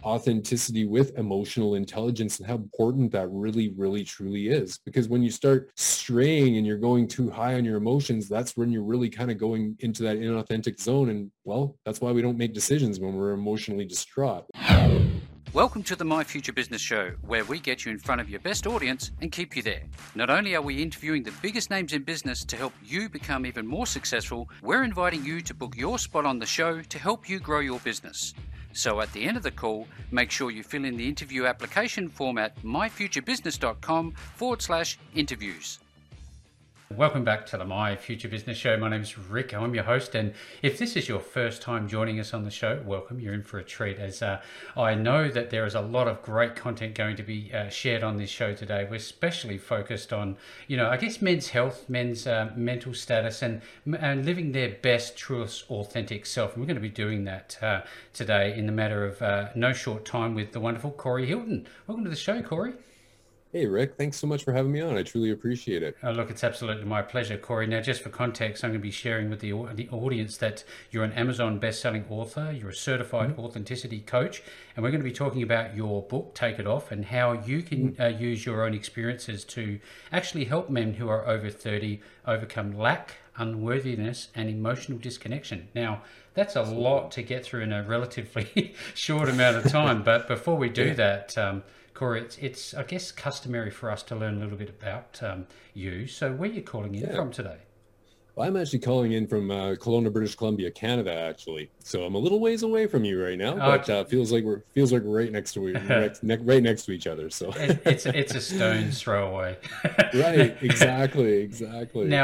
authenticity with emotional intelligence and how important that really, really, truly is. Because when you start straying and you're going too high on your emotions, that's when you're really kind of going into that inauthentic zone. And well, that's why we don't make decisions when we're emotionally distraught. Welcome to the My Future Business Show, where we get you in front of your best audience and keep you there. Not only are we interviewing the biggest names in business to help you become even more successful, we're inviting you to book your spot on the show to help you grow your business. So at the end of the call, make sure you fill in the interview application form at myfuturebusiness.com/interviews. Welcome back to the My Future Business Show. My name is Rick. I'm your host, and if this is your first time joining us on the show, welcome. You're in for a treat, as I know that there is a lot of great content going to be shared on this show today. We're especially focused on, I guess men's health, men's mental status, and living their best, truest, authentic self. And we're going to be doing that today in the matter of no short time with the wonderful Corey Hilton. Welcome to the show, Corey. Hey, Rick, thanks so much for having me on. I truly appreciate it. Look, it's absolutely my pleasure, Corey. Now, just for context, I'm going to be sharing with the audience that you're an Amazon best-selling author, you're a certified authenticity coach, and we're going to be talking about your book, Take It Off, and how you can use your own experiences to actually help men who are over 30 overcome lack, unworthiness, and emotional disconnection. Now, that's a lot to get through in a relatively short amount of time, but before we do that, Corey, it's I guess customary for us to learn a little bit about you. So where are you calling in from today? Well, I'm actually calling in from Kelowna, British Columbia, Canada, actually. So I'm a little ways away from you right now, but feels like we're right next to right next to each other. So it's a stone's throw away. Right, exactly. Now,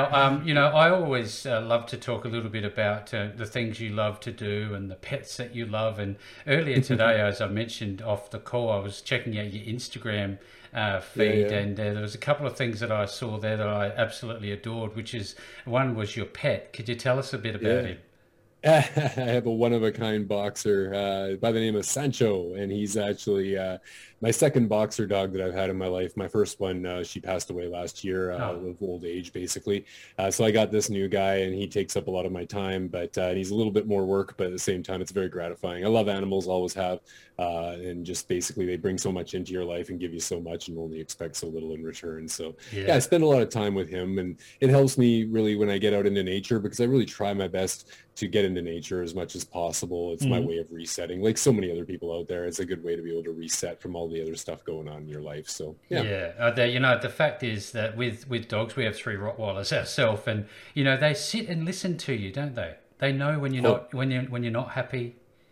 I always love to talk a little bit about the things you love to do and the pets that you love. And earlier today, as I mentioned off the call, I was checking out your Instagram feed, and there was a couple of things that I saw there that I absolutely adored, which is one was your pet. Could you tell us a bit about him? I have a one-of-a-kind boxer by the name of Sancho, and he's actually my second boxer dog that I've had in my life. My first one, she passed away last year of old age, basically. So I got this new guy, and he takes up a lot of my time, but he's a little bit more work, but at the same time, it's very gratifying. I love animals, always have, and just basically they bring so much into your life and give you so much and only expect so little in return. So yeah, I spend a lot of time with him, and it helps me really when I get out into nature, because I really try my best to get into nature as much as possible. It's my way of resetting. Like so many other people out there, it's a good way to be able to reset from all the other stuff going on in your life. So yeah. The fact is that with dogs, we have 3 Rottweilers ourselves, and they sit and listen to you, don't they? They know when you're not when you're not happy,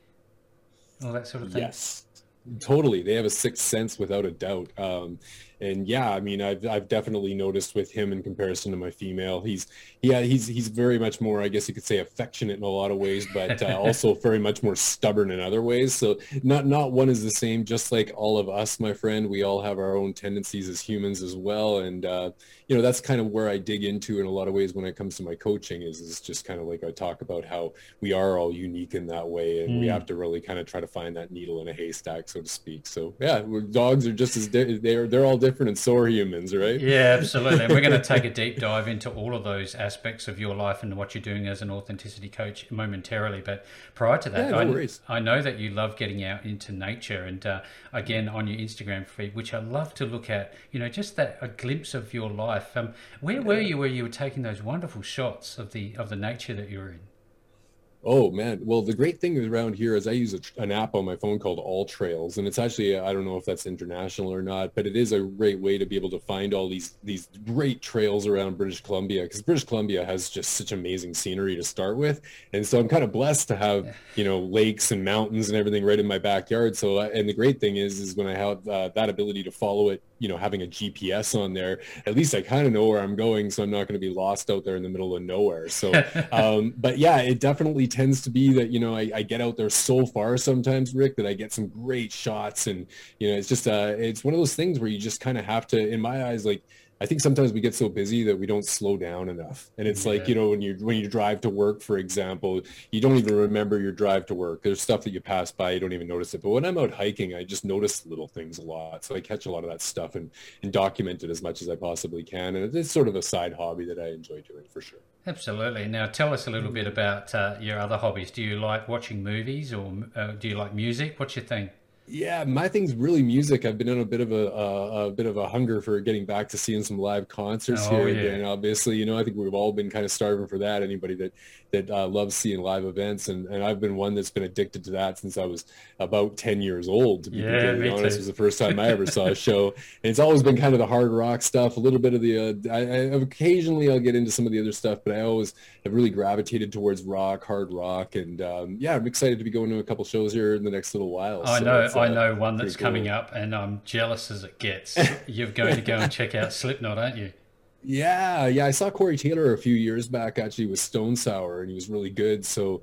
all that sort of thing. Yes, totally. They have a sixth sense without a doubt. And yeah, I mean, I've definitely noticed with him in comparison to my female, he's very much more, I guess you could say, affectionate in a lot of ways, but also very much more stubborn in other ways. So not one is the same. Just like all of us, my friend, we all have our own tendencies as humans as well. And that's kind of where I dig into in a lot of ways when it comes to my coaching is just kind of like I talk about how we are all unique in that way, and we have to really kind of try to find that needle in a haystack, so to speak. So yeah, dogs are just as they're all different, and so are humans, right? Yeah, absolutely. And we're going to take a deep dive into all of those aspects of your life and what you're doing as an authenticity coach momentarily. But prior to that, I know that you love getting out into nature, and again on your Instagram feed, which I love to look at, just a glimpse of your life. Where were you were taking those wonderful shots of the nature that you were in? Oh man. Well, the great thing around here is I use an app on my phone called All Trails, and it's actually, I don't know if that's international or not, but it is a great way to be able to find all these great trails around British Columbia, because British Columbia has just such amazing scenery to start with. And so I'm kind of blessed to have, lakes and mountains and everything right in my backyard. So, and the great thing is when I have that ability to follow it, having a GPS on there, at least I kind of know where I'm going, so I'm not going to be lost out there in the middle of nowhere. So, but yeah, it definitely tends to be that, I get out there so far sometimes, Rick, that I get some great shots. And, it's just, it's one of those things where you just kind of have to, in my eyes, like, I think sometimes we get so busy that we don't slow down enough. And it's like, when you drive to work, for example, you don't even remember your drive to work. There's stuff that you pass by, you don't even notice it. But when I'm out hiking, I just notice little things a lot. So I catch a lot of that stuff and document it as much as I possibly can. And it's sort of a side hobby that I enjoy doing, for sure. Absolutely. Now, tell us a little bit about your other hobbies. Do you like watching movies, or do you like music? What's your thing? Yeah, my thing's really music. I've been on a bit of a bit of a hunger for getting back to seeing some live concerts Oh here yeah, again. Obviously, I think we've all been kind of starving for that. Anybody that loves seeing live events, and I've been one that's been addicted to that since I was about 10 years old. To be yeah, completely me honest, too. was the first time I ever saw a show, and it's always been kind of the hard rock stuff, a little bit of the. Occasionally I'll get into some of the other stuff, but I always have really gravitated towards rock, hard rock, and yeah, I'm excited to be going to a couple shows here in the next little while. So it's I know one pretty that's coming cool. up, and I'm jealous as it gets. You're going to go and check out Slipknot, aren't you? Yeah, yeah. I saw Corey Taylor a few years back actually with Stone Sour, and he was really good. So,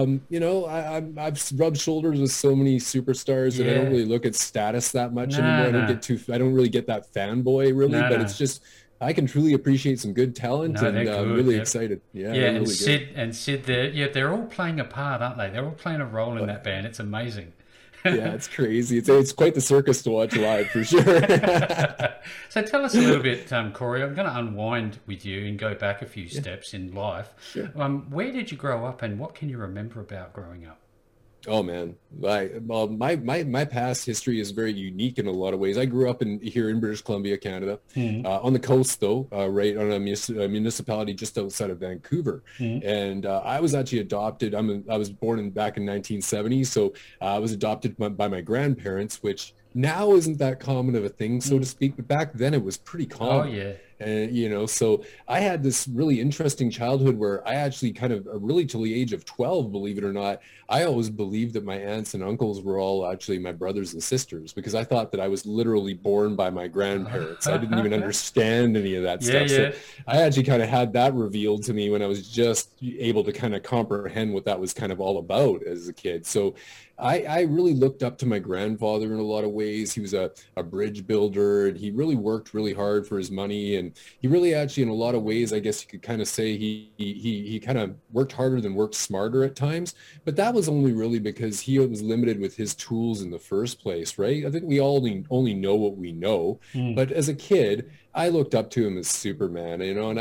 I've rubbed shoulders with so many superstars that I don't Yeah. really look at status that much No, anymore. no, I don't really get that fanboy really, no, but no, it's just I can truly appreciate some good talent, no. They're and I'm good. really They're, excited. Yeah, yeah, they're really good. And Sid, they're all playing a part, aren't they? They're all playing a role in Oh that yeah, band. It's amazing. yeah. It's crazy. It's quite the circus to watch live for sure. So tell us a little bit, Corey. I'm going to unwind with you and go back a few Yeah, steps in life. sure. Where did you grow up, and what can you remember about growing up? Oh man, my past history is very unique in a lot of ways. I grew up here in British Columbia, Canada, Mm, on the coast though, right on a municipality just outside of Vancouver, mm, and I was actually adopted. I was born back in 1970, so I was adopted by my grandparents, which now isn't that common of a thing, so to mm. speak, but back then it was pretty Oh common. yeah. And so I had this really interesting childhood where I actually kind of really till the age of 12, believe it or not, I always believed that my aunts and uncles were all actually my brothers and sisters because I thought that I was literally born by my grandparents. I didn't even understand any of that Yeah, stuff. So yeah. I actually kind of had that revealed to me when I was just able to kind of comprehend what that was kind of all about as a kid. So I really looked up to my grandfather in a lot of ways. He was a bridge builder and he really worked really hard for his money. And he really actually, in a lot of ways, I guess you could kind of say he kind of worked harder than worked smarter at times. But that was only really because he was limited with his tools in the first place, right? I think we all only know what we know. Mm, But as a kid, I looked up to him as Superman,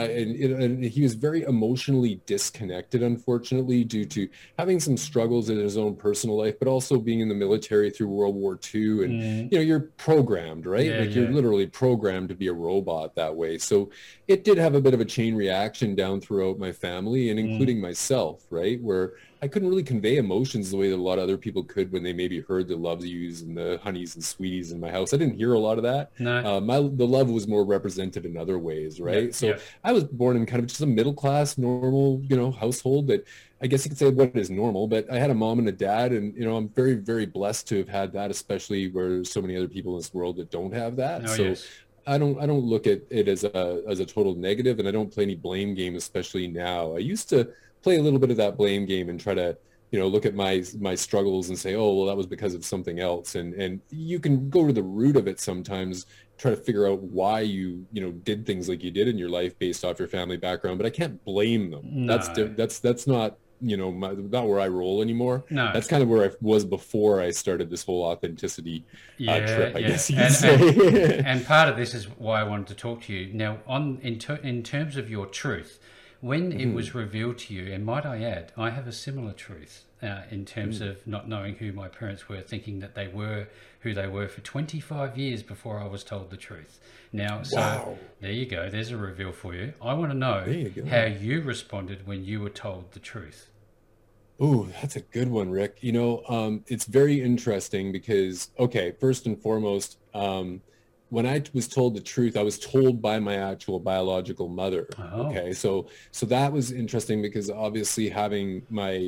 and he was very emotionally disconnected, unfortunately, due to having some struggles in his own personal life, but also being in the military through World War II. And, mm. you're programmed, right? Yeah, Like you're yeah. literally programmed to be a robot that way. So it did have a bit of a chain reaction down throughout my family and Mm. including myself, right? Where I couldn't really convey emotions the way that a lot of other people could when they maybe heard the loves yous and the honeys and sweeties in my house. I didn't hear a lot of that. No. The love was more represented in other ways, Yeah, right? So yeah. I was born in kind of just a middle class, normal, household that I guess you could say what is normal, but I had a mom and a dad, and I'm very, very blessed to have had that, especially where there's so many other people in this world that don't have that. Oh So yes. I don't look at it as a total negative, and I don't play any blame game, especially now. I used to play a little bit of that blame game and try to look at my struggles and say, oh well, that was because of something else, and you can go to the root of it sometimes, try to figure out why you did things like you did in your life based off your family background, but I can't blame them. No. That's not not where I roll anymore. No. That's kind of where I was before I started this whole authenticity Yeah, trip, I yeah. guess you could say. And part of this is why I wanted to talk to you. Now, in terms of your truth, when it Mhm. was revealed to you, and might I add, I have a similar truth in terms Mm. of not knowing who my parents were, thinking that they were who they were for 25 years before I was told the truth. Now, so Wow. there you go. There's a reveal for you. I want to There know you how go. you responded when you were told the truth. Oh, that's a good one, Rick. It's very interesting because, okay, first and foremost, when I was told the truth, I was told by my actual biological mother. Oh, Okay, so that was interesting because obviously having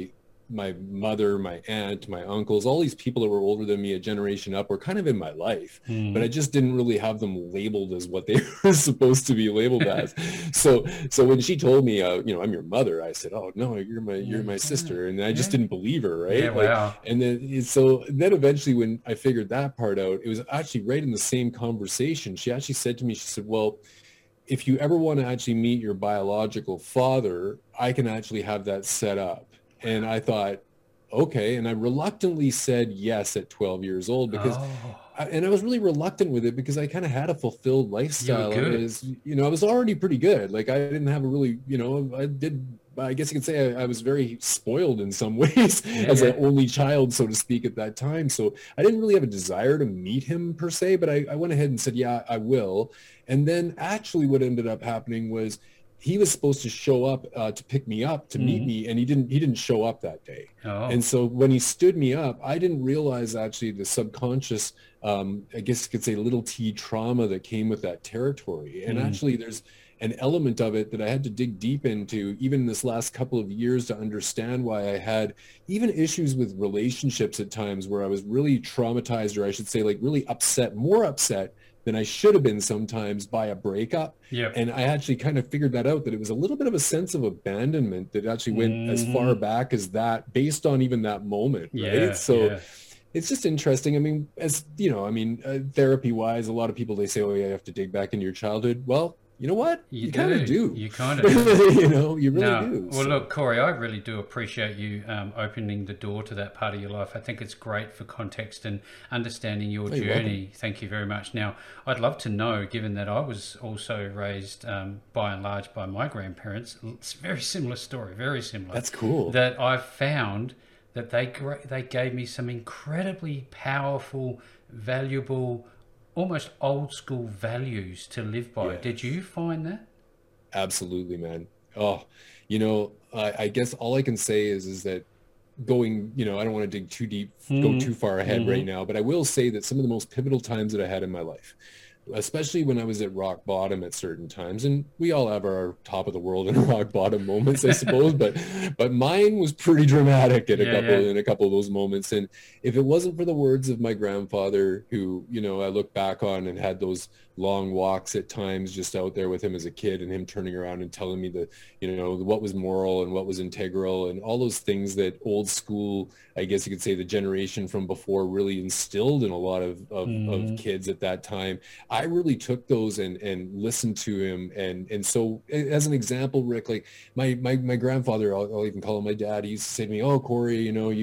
my mother, my aunt, my uncles, all these people that were older than me, a generation up, were kind of in my life, but I mm. just didn't really have them labeled as what they were supposed to be labeled as. So when she told me, I'm your mother, I said, oh no, you're my sister, and I just Yeah, didn't believe her, yeah. right? Like, Wow. and then eventually when I figured that part out, it was actually right in the same conversation. She actually said to me, she said, well, if you ever want to actually meet your biological father, I can actually have that set up. And I thought, okay. And I reluctantly said yes at 12 years old because Oh, and I was really reluctant with it because I kind of had a fulfilled you were lifestyle. good. I was already pretty good. Like I didn't have a really, I did I guess you could say I was very spoiled in some ways Yeah, as yeah. an only child, so to speak, at that time. So I didn't really have a desire to meet him per se, but I went ahead and said, yeah, I will. And then actually what ended up happening was he was supposed to show up to pick me up to meet Mm. me, and he didn't show up that day. Oh. And so when he stood me up, I didn't realize actually the subconscious, I guess you could say little t trauma that came with that territory. And Mm. actually there's an element of it that I had to dig deep into even this last couple of years to understand why I had even issues with relationships at times where I was really traumatized, or I should say like really upset, more upset than I should have been sometimes by a breakup. Yep. And I actually kind of figured that out, that it was a little bit of a sense of abandonment that actually went as far Hmm. back as that based on even that moment, right? Yeah, So yeah. it's just interesting. I mean, as you know, I mean, therapy wise, a lot of people, they say, oh yeah, you have to dig back into your childhood. Well, you know what? You You kind of do. do. You kind of do. You know, you really No, do. well, So look, Corey, I really do appreciate you opening the door to that part of your life. I think it's great for context and understanding your oh, you're welcome. journey. Thank you very much. Now, I'd love to know, given that I was also raised by and large by my grandparents, it's a very similar story, very similar, That's cool. that I've found that they gave me some incredibly powerful, valuable, almost old school values to live by. Did Yes. you find that? Absolutely, man. Oh, you know, I guess all I can say is that going, you know, I don't want to dig too deep, go Mm-hmm. too far ahead right Mm-hmm. now, but I will say that some of the most pivotal times that I had in my life, especially when I was at rock bottom at certain times, and we all have our top of the world and rock bottom moments, I suppose, but mine was pretty dramatic at Yeah, yeah. a couple of those moments. And if it wasn't for the words of my grandfather, who, you know, I look back on and had those long walks at times just out there with him as a kid, and him turning around and telling me the, you know, what was moral and what was integral and all those things that old school, I guess you could say, the generation from before really instilled in a lot of Mm-hmm. kids at that time. I really took those and listened to him. And so as an example, Rick, like my grandfather, I'll even call him my dad, he used to say to me, oh, Corey, you know,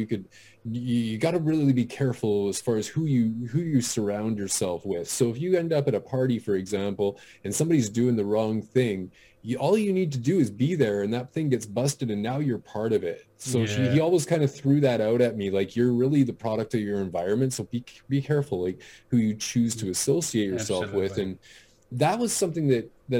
you got to really be careful as far as who you surround yourself with. So if you end up at a party, for example, and somebody's doing the wrong thing, all you need to do is be there, and that thing gets busted, and now you're part of it. So he Yeah, always kind of threw that out at me, like you're really the product of your environment. So be careful, like who you choose to associate yourself with. absolutely. And that was something that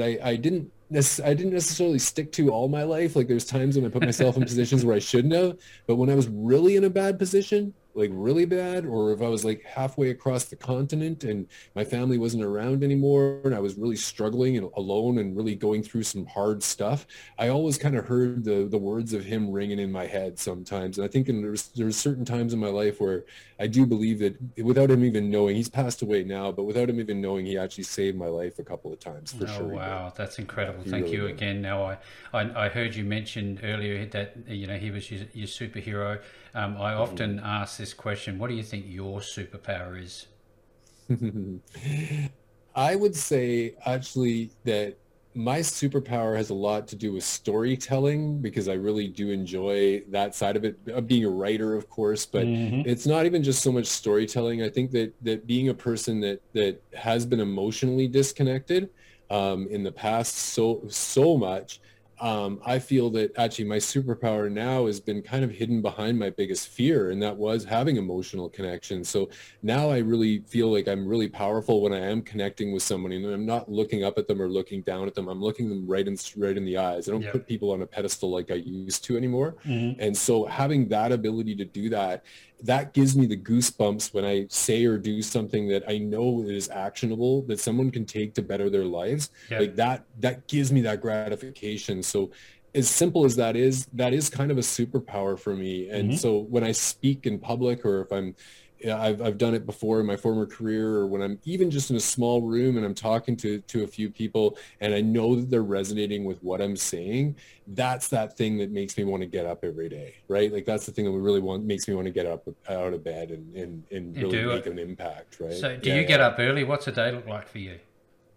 I didn't necessarily stick to all my life. Like there's times when I put myself in positions where I shouldn't have, but when I was really in a bad position, like really bad, or if I was like halfway across the continent and my family wasn't around anymore and I was really struggling and alone and really going through some hard stuff, I always kind of heard the words of him ringing in my head sometimes. And I think there's certain times in my life where I do believe that without him even knowing, he's passed away now, but without him even knowing, he actually saved my life a couple of times for Oh sure. He did. wow, that's Yeah, incredible. he Thank really you did. again. Now I heard you mention earlier that you know he was your superhero. I often ask this question: what do you think your superpower is? I would say actually that my superpower has a lot to do with storytelling, because I really do enjoy that side of it, of being a writer, of course, but Mm-hmm. it's not even just so much storytelling. I think that being a person that has been emotionally disconnected in the past so much, I feel that actually my superpower now has been kind of hidden behind my biggest fear, and that was having emotional connection. So now I really feel like I'm really powerful when I am connecting with somebody, and I'm not looking up at them or looking down at them. I'm looking them right in the eyes. I don't Yep. put people on a pedestal like I used to anymore. Mm-hmm. And so having that ability to do that, that gives me the goosebumps when I say or do something that I know is actionable, that someone can take to better their lives. Like Yep. that gives me that gratification. So as simple as that is kind of a superpower for me. And Mm-hmm. so when I speak in public, or if I'm, yeah, I've done it before in my former career, or when I'm even just in a small room and I'm talking to a few people and I know that they're resonating with what I'm saying, that's that thing that makes me want to get up every day, right? Like that's the thing that really makes me want to get up out of bed and You really do make it. an impact, right? So, do Yeah, you get yeah. up early? What's a day look like for you?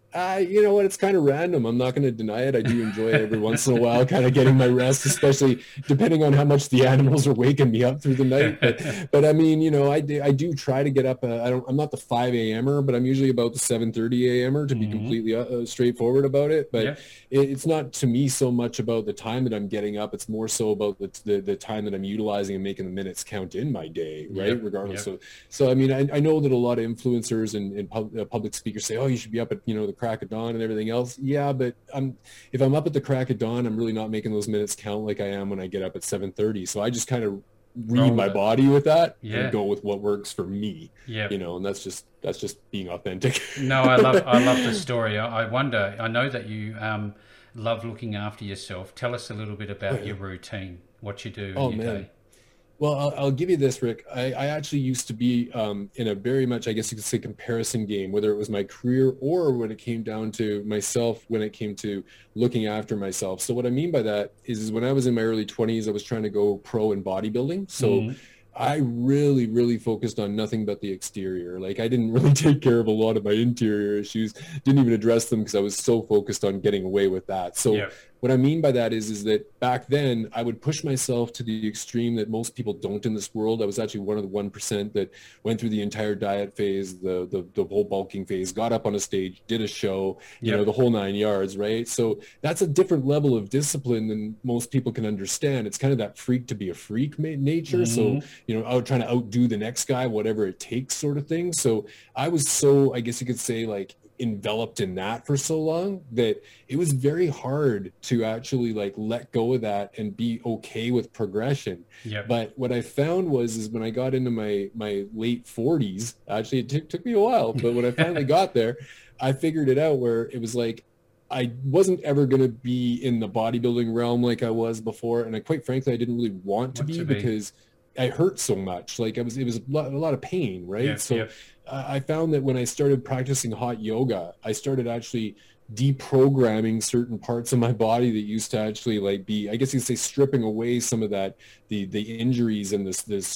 You know what? It's kind of random. I'm not going to deny it. I do enjoy it every once in a while, kind of getting my rest, especially depending on how much the animals are waking me up through the night. But I mean, you know, I do try to get up. I'm not the 5 a.m.er, but I'm usually about the 7:30 a.m.er to be completely straightforward about it. But Yeah. it's not to me so much about the time that I'm getting up. It's more so about the time that I'm utilizing and making the minutes count in my day, right? Yep. Regardless. Yep. So I mean, I know that a lot of influencers and public speakers say, oh, you should be up at, you know, the crack of dawn and everything else. Yeah, but if I'm up at the crack of dawn, I'm really not making those minutes count like I am when I get up at 7:30. So I just kind of read Roll my with it. body with that Yeah. and go with what works for me, Yeah. you know, and that's just being authentic. No, I love the story. I wonder. I know that you love looking after yourself. Tell us a little bit Oh about yeah. your routine, what you do in Oh your man. day. Well, I'll give you this, Rick. I actually used to be in a very much, I guess you could say, comparison game, whether it was my career or when it came down to myself, when it came to looking after myself. So what I mean by that is when I was in my early 20s, I was trying to go pro in bodybuilding. So Mm. I really, really focused on nothing but the exterior. Like I didn't really take care of a lot of my interior issues, didn't even address them because I was so focused on getting away with that. So Yeah. what I mean by that is that back then I would push myself to the extreme that most people don't in this world. I was actually one of the 1% that went through the entire diet phase, the whole bulking phase, got up on a stage, did a show, you know, Yep. the whole 9 yards, right? So that's a different level of discipline than most people can understand. It's kind of that freak to be a freak nature. So, Mm. you know, out trying to outdo the next guy, whatever it takes sort of thing. So I was so, I guess you could say, like enveloped in that for so long that it was very hard to actually like let go of that and be okay with progression. Yep. But what I found was is when I got into my late 40s, actually it took me a while, but when I finally got there, I figured it out where it was like I wasn't ever going to be in the bodybuilding realm like I was before, and I quite frankly I didn't really want to What be to be? because I hurt so much. Like it was a lot of pain, right? Yep. So Yep. I found that when I started practicing hot yoga, I started actually deprogramming certain parts of my body that used to actually like be, I guess you could say, stripping away some of that, the injuries and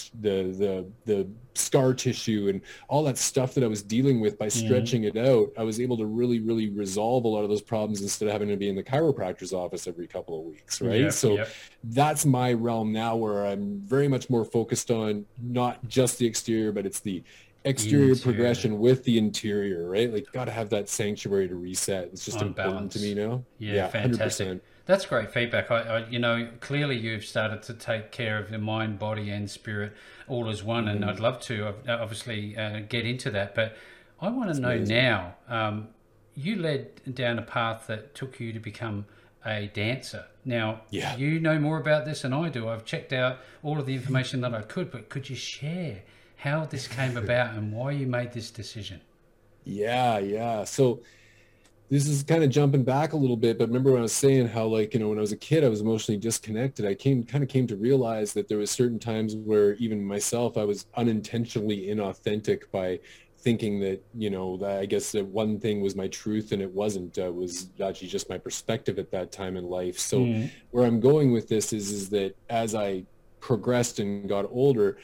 the scar tissue and all that stuff that I was dealing with by Mm. stretching it out. I was able to really, really resolve a lot of those problems instead of having to be in the chiropractor's office every couple of weeks, right? Yep. So Yep. that's my realm now where I'm very much more focused on not just the exterior, but it's the exterior Into progression with the interior, right? Like got to have that sanctuary to reset. It's just on important to me balance. now. Yeah, Yeah, fantastic. 100%. That's great feedback. Clearly you've started to take care of your mind, body, and spirit all as one, and Hmm. I'd love to obviously get into that. But I want to It's know amazing. now. You led down a path that took you to become a dancer. Now, Yeah. you know more about this than I do. I've checked out all of the information that I could, but could you share how this came about and why you made this decision? Yeah, yeah. So this is kind of jumping back a little bit, but remember when I was saying how, like, you know, when I was a kid, I was emotionally disconnected. I came to realize that there was certain times where even myself, I was unintentionally inauthentic by thinking that, you know, that I guess that one thing was my truth and it wasn't. It was actually just my perspective at that time in life. So Mm. where I'm going with this is that as I progressed and got older,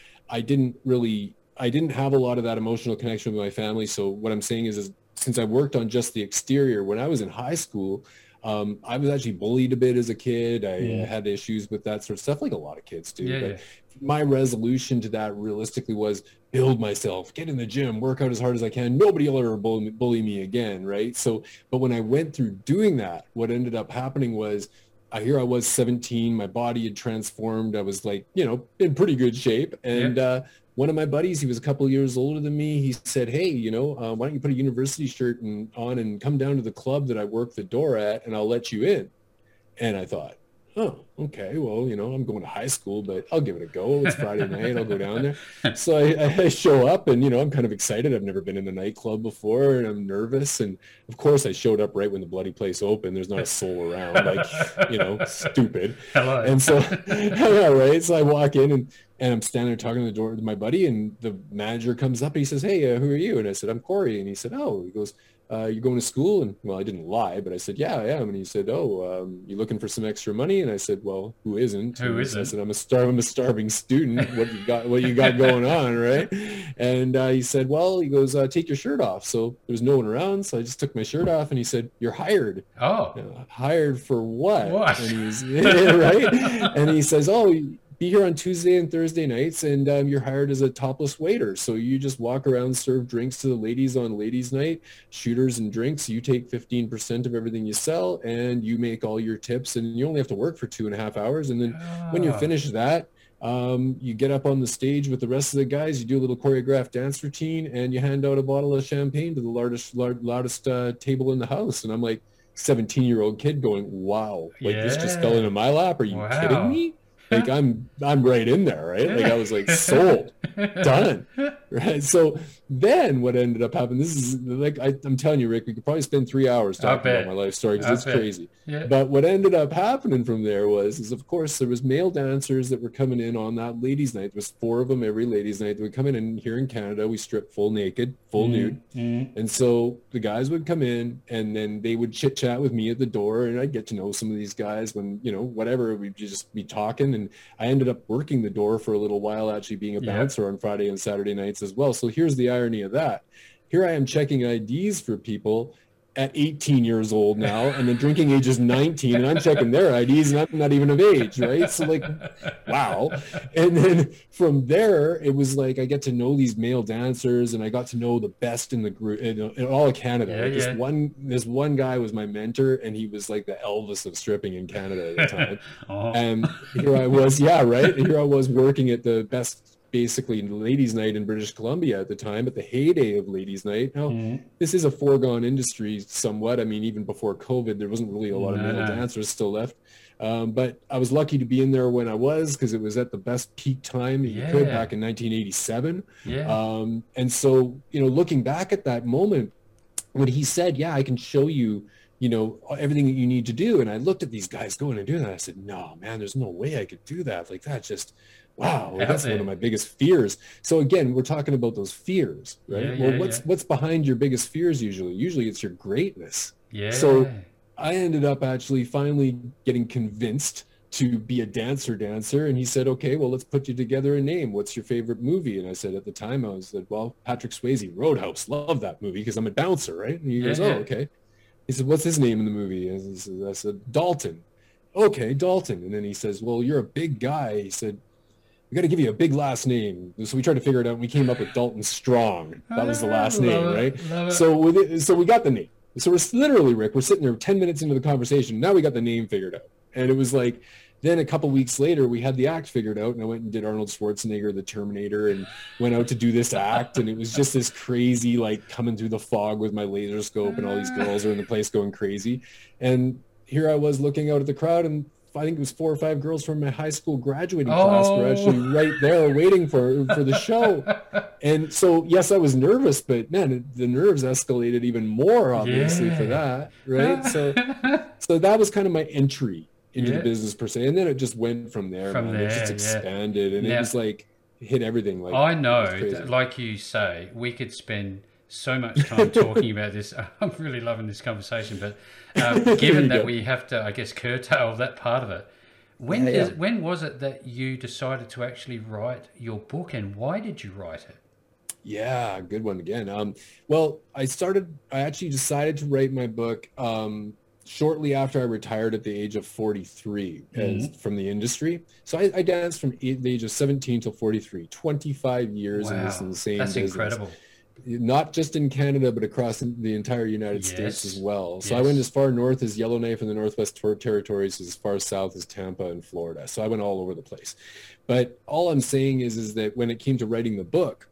I didn't have a lot of that emotional connection with my family. So what I'm saying is since I worked on just the exterior, when I was in high school, I was actually bullied a bit as a kid. I Mm. had issues with that sort of stuff, like a lot of kids do. Yeah, But yeah. my resolution to that realistically was build myself, get in the gym, work out as hard as I can. Nobody will ever bully me again, right? So, but when I went through doing that, what ended up happening was I was 17, my body had transformed. I was like, you know, in pretty good shape. And Yep. one of my buddies, he was a couple of years older than me. He said, hey, you know, why don't you put a university shirt on and come down to the club that I work the door at and I'll let you in. And I thought, oh, okay, well, you know, I'm going to high school, but I'll give it a go. It's Friday night. I'll go down there. So I show up and, you know, I'm kind of excited. I've never been in a nightclub before and I'm nervous. And of course I showed up right when the bloody place opened. There's not a soul around, like, you know, stupid. Hello. And so, yeah, right. So I walk in and And I'm standing there talking to the door to my buddy, and the manager comes up and he says, "Hey, who are you?" And I said, "I'm Corey." And he said, "Oh," he goes, "You're going to school?" And well, I didn't lie, but I said, "Yeah, I am." And he said, "Oh, you looking for some extra money?" And I said, "Well, who isn't?" Who And I isn't? said, I'm a starving student. What you got going on, right?" And he said, "Well," he goes, "Take your shirt off." So there was no one around, so I just took my shirt off, and he said, "You're hired." Oh, Hired for what? what? And he's right. And he says, "Oh, be here on Tuesday and Thursday nights, and you're hired as a topless waiter. So you just walk around, serve drinks to the ladies on ladies' night, shooters and drinks. You take 15% of everything you sell, and you make all your tips. And you only have to work for 2.5 hours. And then when you Oh, finish that, you get up on the stage with the rest of the guys. You do a little choreographed dance routine, and you hand out a bottle of champagne to the loudest table in the house." And I'm like, 17-year-old kid going, "Wow, like this just fell yeah. into my lap. Are you kidding Wow. me?" Like I'm right in there, right? Like I was like sold, done, right? So then what ended up happening, this is like, I'm telling you, Rick, we could probably spend 3 hours I talking about bet. my life story because I it's bet. crazy. Yeah. But what ended up happening from there is of course there was male dancers that were coming in on that ladies' night. There was 4 of them every ladies' night. They would come in, and here in Canada we strip full naked, full nude. And so the guys would come in, and then they would chit chat with me at the door, and I'd get to know some of these guys when, whatever, we'd just be talking. And I ended up working the door for a little while, actually being a Yeah. bouncer on Friday and Saturday nights as well. So here's the irony of that. Here I am checking IDs for people at 18 years old now, and the drinking age is 19, and I'm checking their IDs, and I'm not even of age, right? So like, wow. And then from there, it was like I get to know these male dancers, and I got to know the best in the group in all of Canada. Yeah, Like yeah. this one guy was my mentor, and he was like the Elvis of stripping in Canada at the time. Oh, And here I was, yeah, right. Here I was working at the best, basically ladies' night in British Columbia at the time, at the heyday of ladies' night. Now, this is a foregone industry somewhat. I mean, even before COVID, there wasn't really a lot of no, male no. dancers still left. But I was lucky to be in there when I was, because it was at the best peak time that you could Yeah. back in 1987. Yeah. And so, looking back at that moment, when he said, "Yeah, I can show you, everything that you need to do." And I looked at these guys going and doing that. I said, "No, man, there's no way I could do that. Like that just, wow, like, Out that's one there. of my biggest fears." So again, we're talking about those fears, Yeah, right? Well, yeah, yeah. what's behind your biggest fears usually? Usually it's your greatness. So Yeah. I ended up actually finally getting convinced to be a dancer. And he said, "Okay, well, let's put you together a name. What's your favorite movie?" And I said, at the time, I said, "Well, Patrick Swayze, Roadhouse. Love that movie because I'm a bouncer, right?" And he Yeah, goes, "Oh, yeah. okay." He said, "What's his name in the movie?" And I said, "Dalton." "Okay, Dalton." And then he says, "Well, you're a big guy." He said, "We got to give you a big last name." So we tried to figure it out. And we came up with Dalton Strong. That was the last name, Love right? it. Love it. So we got the name. So we're literally, Rick, we're sitting there 10 minutes into the conversation. Now we got the name figured out. And it was like, then a couple weeks later, we had the act figured out, and I went and did Arnold Schwarzenegger, the Terminator, and went out to do this act. And it was just this crazy, like coming through the fog with my laser scope, and all these girls are in the place going crazy. And here I was looking out at the crowd, and I think it was 4 or 5 girls from my high school graduating class were actually Oh. right there waiting for the show. And so, yes, I was nervous, but man, the nerves escalated even more, obviously, for Yeah. that, right? So that was kind of my entry into the Yeah. business per se, and then it just went from there, From man. It just there, yeah. expanded, and it Now, was like hit everything. Like I it was know that, crazy. like you say, we could spend so much time talking about this. I'm really loving this conversation, but There given you that go. we have to, I guess, curtail that part of it, Yeah, yeah. when was it that you decided to actually write your book, and why did you write it? Yeah, good one again. Well, I actually decided to write my book shortly after I retired at the age of 43 from the industry. So I danced from the age of 17 till 43, 25 years in this Wow, insane that's business. incredible. Not just in Canada, but across the entire United States as Yes, well. So I went yes. as far north as Yellowknife in the Northwest Territories, as far south as Tampa and Florida. So I went all over the place. But all I'm saying is that when it came to writing the book,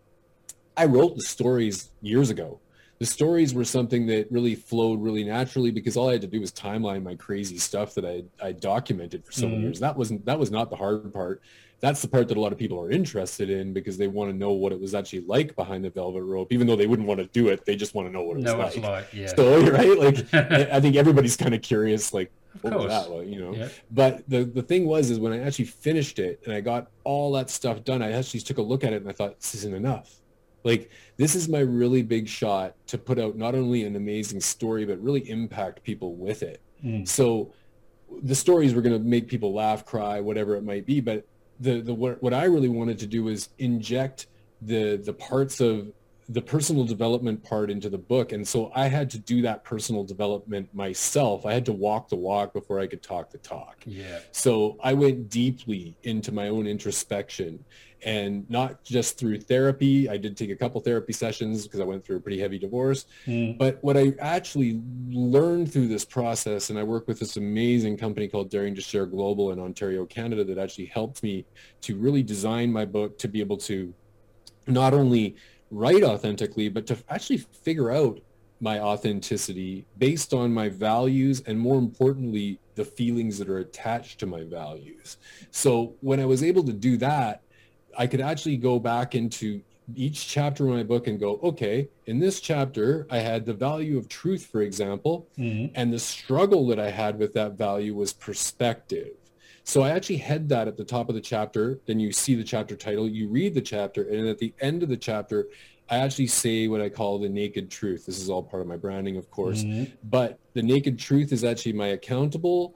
I wrote the stories years ago. The stories were something that really flowed really naturally because all I had to do was timeline my crazy stuff that I documented for so many years. That was not the hard part. That's the part that a lot of people are interested in because they want to know what it was actually like behind the velvet rope. Even though they wouldn't want to do it, they just want to know what it was No, it's like. like, yeah. So, right, like I think everybody's kind of curious, like Of what was course. that like, you know? Yeah. But the thing is when I actually finished it and I got all that stuff done, I actually took a look at it and I thought, this isn't enough. Like, this is my really big shot to put out not only an amazing story, but really impact people with it. So the stories were going to make people laugh, cry, whatever it might be. But what I really wanted to do was inject the parts of the personal development part into the book. And so I had to do that personal development myself. I had to walk the walk before I could talk the talk. Yeah. So I went deeply into my own introspection, and not just through therapy. I did take a couple therapy sessions because I went through a pretty heavy divorce. But what I actually learned through this process, and I work with this amazing company called Daring to Share Global in Ontario, Canada, that actually helped me to really design my book to be able to not only write authentically, but to actually figure out my authenticity based on my values, and more importantly, the feelings that are attached to my values. So when I was able to do that, I could actually go back into each chapter of my book and go, okay, in this chapter, I had the value of truth, for example, and the struggle that I had with that value was perspective. So I actually had that at the top of the chapter. Then you see the chapter title, you read the chapter, and at the end of the chapter, I actually say what I call the naked truth. This is all part of my branding, of course. But the naked truth is actually my accountable,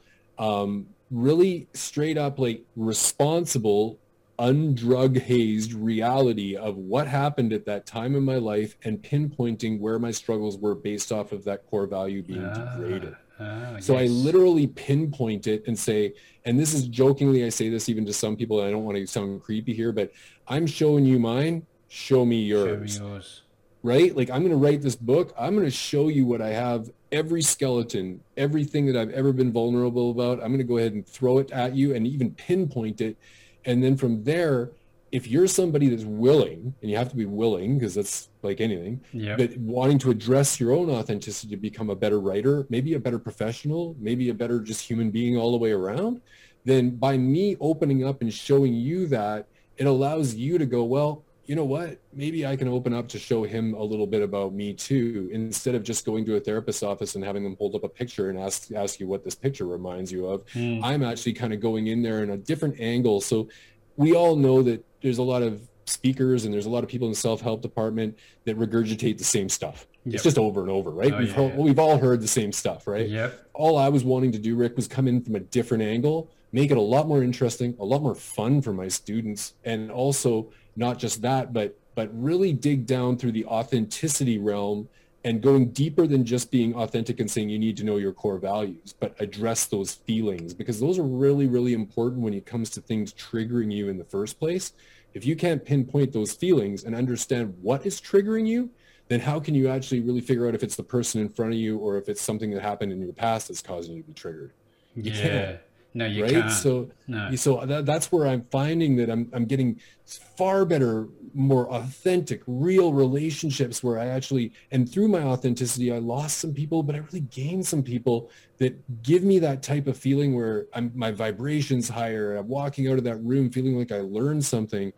really straight up, like, responsible, undrug hazed reality of what happened at that time in my life, and pinpointing where my struggles were based off of that core value being degraded. So I literally pinpoint it and say, and this is jokingly, I say this even to some people, and I don't want to sound creepy here, but I'm showing you mine, show me yours. Show me yours. Right? Like, I'm going to write this book. I'm going to show you what I have, every skeleton, everything that I've ever been vulnerable about. I'm going to go ahead and throw it at you and even pinpoint it. And then from there, if you're somebody that's willing, and you have to be willing because that's like anything, but wanting to address your own authenticity to become a better writer, maybe a better professional, maybe a better just human being all the way around, then by me opening up and showing you that, it allows you to go, well, you know what, maybe I can open up to show him a little bit about me too, instead of just going to a therapist's office and having them hold up a picture and ask you what this picture reminds you of. I'm actually kind of going in there in a different angle. So we all know that there's a lot of speakers and there's a lot of people in the self-help department that regurgitate the same stuff. It's just over and over, right? We've all heard the same stuff, right? All I was wanting to do, Rick, was come in from a different angle, make it a lot more interesting, a lot more fun for my students, and also not just that, but really dig down through the authenticity realm and going deeper than just being authentic and saying you need to know your core values, but address those feelings, because those are really, really important when it comes to things triggering you in the first place. If you can't pinpoint those feelings and understand what is triggering you, then how can you actually really figure out if it's the person in front of you or if it's something that happened in your past that's causing you to be triggered? You can't. No, you can't. So that's where I'm finding that I'm getting far better, more authentic, real relationships where I actually, and through my authenticity, I lost some people, but I really gained some people that give me that type of feeling where my vibration's higher. I'm walking out of that room feeling like I learned something.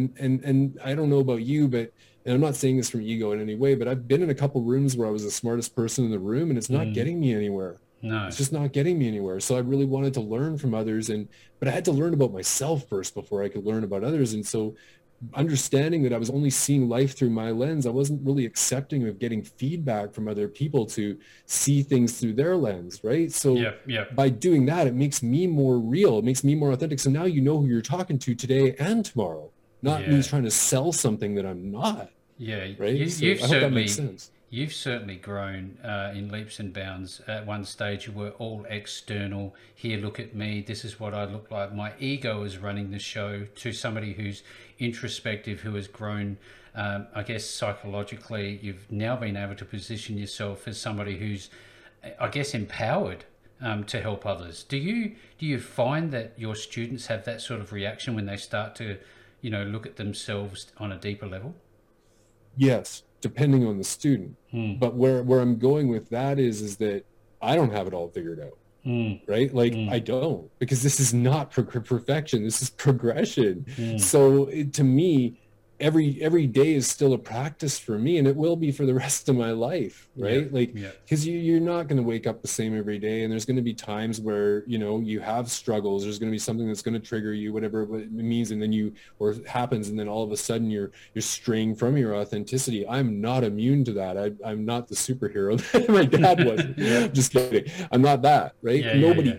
And I don't know about you, but, and I'm not saying this from ego in any way, but I've been in a couple rooms where I was the smartest person in the room and it's not getting me anywhere. No, it's just not getting me anywhere. So I really wanted to learn from others, but I had to learn about myself first before I could learn about others. And so understanding that I was only seeing life through my lens, I wasn't really accepting of getting feedback from other people to see things through their lens, right? So by doing that, it makes me more real. It makes me more authentic. So now you know who you're talking to today and tomorrow, not me trying to sell something that I'm not. Right? I hope that makes sense. You've certainly grown in leaps and bounds. At one stage, you were all external. Here, look at me. This is what I look like. My ego is running the show, to somebody who's introspective, who has grown, I guess, psychologically. You've now been able to position yourself as somebody who's, I guess, empowered to help others. Do you find that your students have that sort of reaction when they start to, look at themselves on a deeper level? Yes, depending on the student. But where I'm going with that is that I don't have it all figured out. Right? Like I don't, because this is not perfection. This is progression. So to me, every day is still a practice for me, and it will be for the rest of my life, right? Like, because you're not going to wake up the same every day, and there's going to be times where, you know, you have struggles. There's going to be something that's going to trigger you, whatever it means, and then or it happens, and then all of a sudden you're straying from your authenticity. I'm not immune to that. I'm not the superhero that my dad was. Just kidding. I'm not that, right? Nobody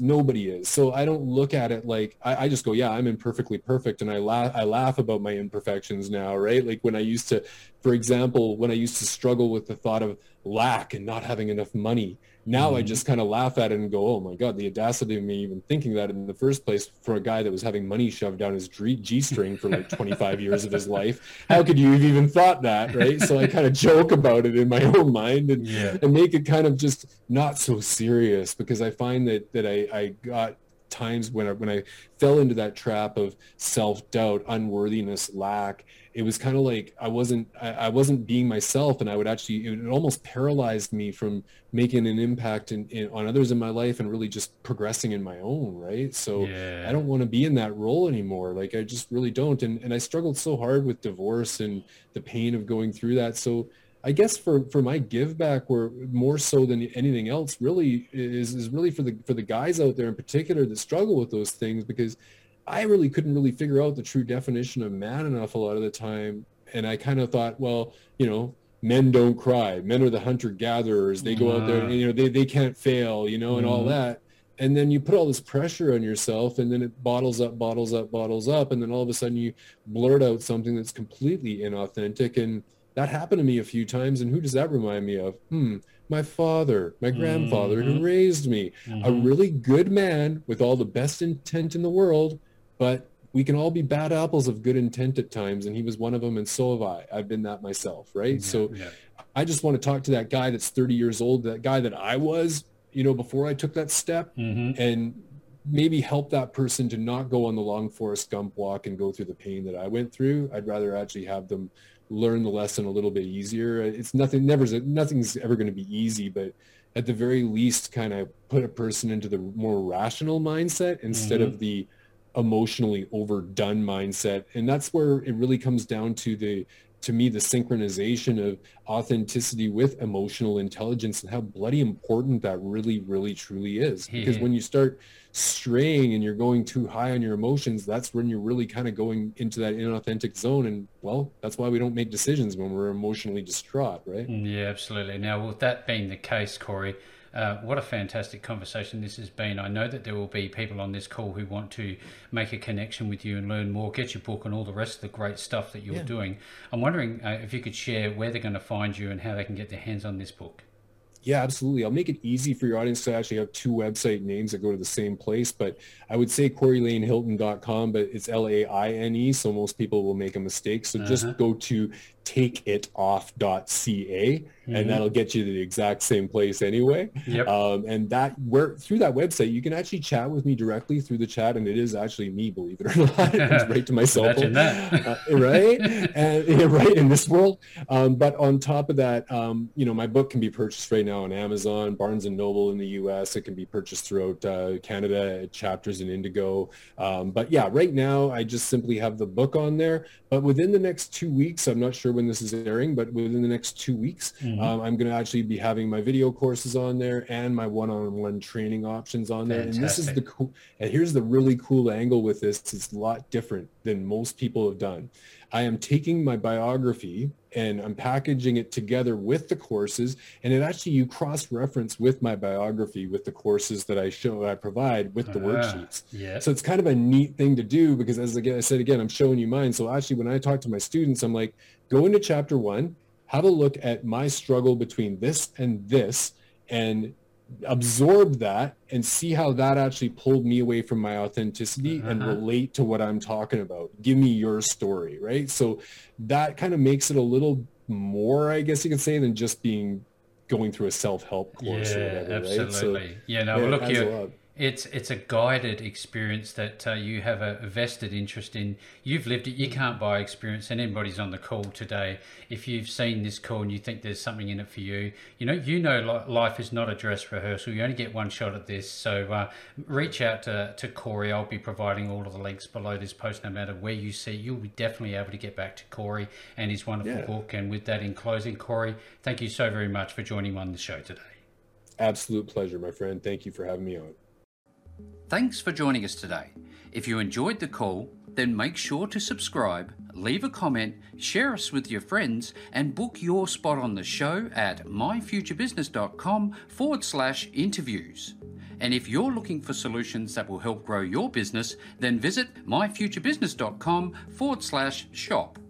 is. So I don't look at it like, I just go, yeah, I'm imperfectly perfect, and I laugh about my imperfections now, right? Like when I used to, for example, when I used to struggle with the thought of lack and not having enough money, now I just kind of laugh at it and go, oh my God, the audacity of me even thinking that in the first place for a guy that was having money shoved down his G-string for like 25 years of his life. How could you have even thought that, right? So I kind of joke about it in my own mind and make it kind of just not so serious, because I find that I got times when I fell into that trap of self-doubt, unworthiness, lack. It was kind of like I wasn't being myself, and it almost paralyzed me from making an impact on others in my life and really just progressing in my own, right? So I don't want to be in that role anymore. Like, I just really don't. And I struggled so hard with divorce and the pain of going through that. So I guess for my give back, where more so than anything else really is really for the guys out there in particular that struggle with those things, because I really couldn't really figure out the true definition of man enough a lot of the time. And I kind of thought, well, you know, men don't cry. Men are the hunter gatherers. They go out there and, you know, they can't fail, you know, and all that. And then you put all this pressure on yourself, and then it bottles up. And then all of a sudden you blurt out something that's completely inauthentic. And that happened to me a few times. And who does that remind me of? My father, my grandfather who raised me, a really good man with all the best intent in the world, but we can all be bad apples of good intent at times. And he was one of them. And so have I. I've been that myself. Right. I just want to talk to that guy that's 30 years old, that guy that I was, you know, before I took that step, and maybe help that person to not go on the long Forrest Gump walk and go through the pain that I went through. I'd rather actually have them learn the lesson a little bit easier. Nothing's ever going to be easy, but at the very least kind of put a person into the more rational mindset instead of the emotionally overdone mindset. And that's where it really comes down to me, the synchronization of authenticity with emotional intelligence, and how bloody important that really, really, truly is. Because when you start straying and you're going too high on your emotions, that's when you're really kind of going into that inauthentic zone. And well, that's why we don't make decisions when we're emotionally distraught, right? Yeah, absolutely. Now, with that being the case, Corey, what a fantastic conversation this has been. I know that there will be people on this call who want to make a connection with you and learn more, get your book and all the rest of the great stuff that you're doing. I'm wondering if you could share where they're going to find you and how they can get their hands on this book. Yeah, absolutely. I'll make it easy for your audience to actually have two website names that go to the same place, but I would say CoreyLaneHilton.com, but it's LAINE, so most people will make a mistake. So just go to takeitoff.ca, and that'll get you to the exact same place anyway. And through that website, you can actually chat with me directly through the chat, and it is actually me, believe it or not. It's right to my cell phone, right? And right in this world. But on top of that, you know, my book can be purchased right now on Amazon, Barnes and Noble in the US. It can be purchased throughout Canada at Chapters and Indigo. But yeah, right now I just simply have the book on there. But within the next 2 weeks, I'm not sure when this is airing, but within the next 2 weeks, I'm going to actually be having my video courses on there and my one-on-one training options on there. And this is and here's the really cool angle with this. It's a lot different than most people have done. I am taking my biography and I'm packaging it together with the courses, and it actually, you cross-reference with my biography with the courses that I provide with the worksheets. So it's kind of a neat thing to do, because as I said again, I'm showing you mine. So actually, when I talk to my students, I'm like, go into chapter 1, have a look at my struggle between this and this, and absorb that and see how that actually pulled me away from my authenticity and relate to what I'm talking about. Give me your story, right? So that kind of makes it a little more, I guess you could say, than just going through a self-help course or whatever, absolutely. right? So, look, It's a guided experience that you have a vested interest in. You've lived it. You can't buy experience. And anybody's on the call today, if you've seen this call and you think there's something in it for you, life is not a dress rehearsal. You only get one shot at this. So reach out to Corey. I'll be providing all of the links below this post. No matter where you see, you'll be definitely able to get back to Corey and his wonderful book. And with that, in closing, Corey, thank you so very much for joining me on the show today. Absolute pleasure, my friend. Thank you for having me on. Thanks for joining us today. If you enjoyed the call, then make sure to subscribe, leave a comment, share us with your friends, and book your spot on the show at myfuturebusiness.com/interviews. And if you're looking for solutions that will help grow your business, then visit myfuturebusiness.com/shop.